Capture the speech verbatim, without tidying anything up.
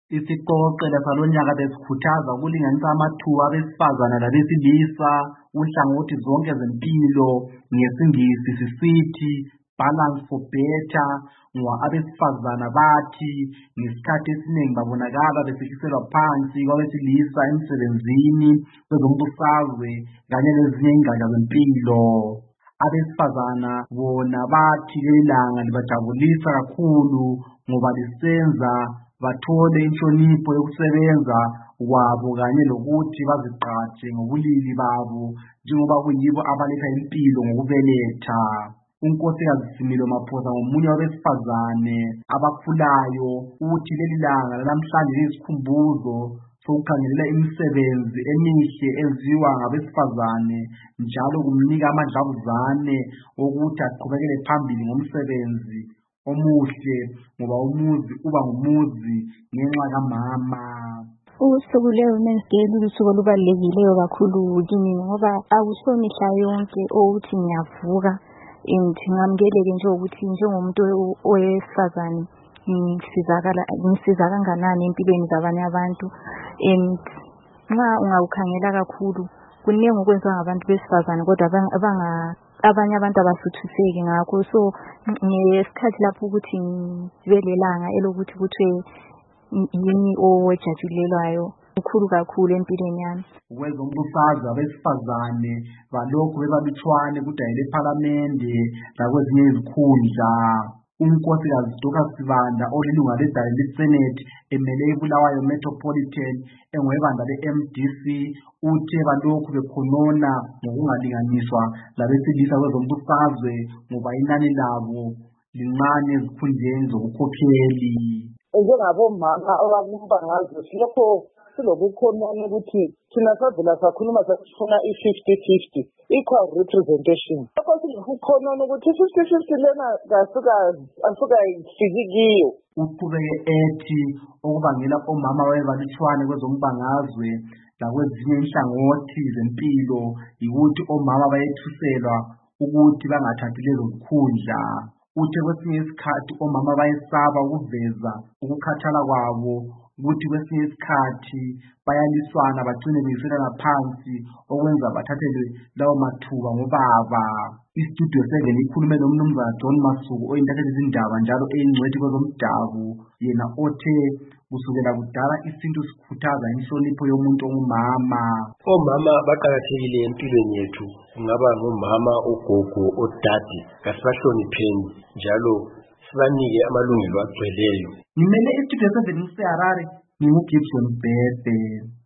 Isiqoqela salonyaka besikhuthaza ukulinganisa amathuba abesifazana labesilisa uhlangothi zonke zempilo, ngesingisi sisithi balance for better, ngoba abesifazana bathi ngesikhathi esiningi babonakala besehliselwa phansi kwabesilisa emsebenzini, kwezombusazwe kanye lezinye ingatsha zempilo. Abesifazana bona bathi lelanga libajabulisa kakhulu ngoba lisenza bathole inhlonipho yokusebenza kwabo kanye lokuthi bazigqaje ngobulili babo njengoba kuyibo abaletha impilo ngokubeletha. uNkosikazi Similo Maphosa ngomunye wabesifazane abakhulayo uthi leli langa lanamhlanje liyisikhumbuzo sokukhangelela imisebenzi emihle enziwa ngabesifazane njalo kumnika amadlavuzane ukuthi aqhubekele phambili ngomsebenzi omuhle ngoba umuzi uba ngumuzi ngenxa kamama. Usuku le-Women's Day lusuku olubalulekileyo kakhulu kimi ngoba akuso mihla yonke ukuthi ngiyavuka and ngamkeleke nje ukuthi njengomuntu owesifazane ngisizakala ngisiza kanganani empilweni zabanye abantu. And nxa ungawukhangela kakhulu kuningi okwenziwa ngabantu besifazane kodwa abanga abanye abantu abasuthiseki ngakho. So ngesikhathi lapho ukuthi ngibelelanga elokuthi kuthiwe yini owejatshulelwayo ukhulu kakhulu empilweni yami. Kwezombusazwe abesifazane balokhu bebalutshwane kudayile ephalamende lakwezinye izikhundla. uNkosikazi Dorcas Sibanda olilunga ledayile leSenate emele iBulawayo Metropolitan engwebandla le-M D C uthe balokhu bekhonona ngokungalinganiswa labesilisa kwezombusazwe ngoba inani labo lincane ezikhundleni zobukhokheli. Njengabomama abakumbangazwe silokho silokukhonona ukuthi thina savela sakhuluma sasifuna i-fifty fifty equal representation. Lokho silokukhonona ukuthi i-fifty fifty lena asuka ifiki kiyo. Uqhubeke ethi okubangela omama babebalutshwane kwezombangazwe lakwezinye inhlangothi zempilo yikuthi omama bayethuselwa ukuthi bangathathi lezo zikhundla. Uthe kwesinye isikhathi omama bayesaba ukuveza ukukhathala kwabo ukuthi kwesinye isikhathi bayaliswana bagcine beyiselana phansi okwenza bathathelwe lawo mathuba ngobaba. Istudio seven ikhulume nomnumzana John Masuku oyintatheli zindaba njalo eyingcwethi kwezomdabu, yena othe kusukela kudala isintu sikhuthaza inhlonipho yomuntu ongumama. Omama baqakathekile empilweni yethu, kungaba ngumama, ugogo, odade, kasibahlonipheni njalo sibanike amalungelo agcweleyo. Ngimele istudio seven ngiseHarare, nginguGibson Bhede.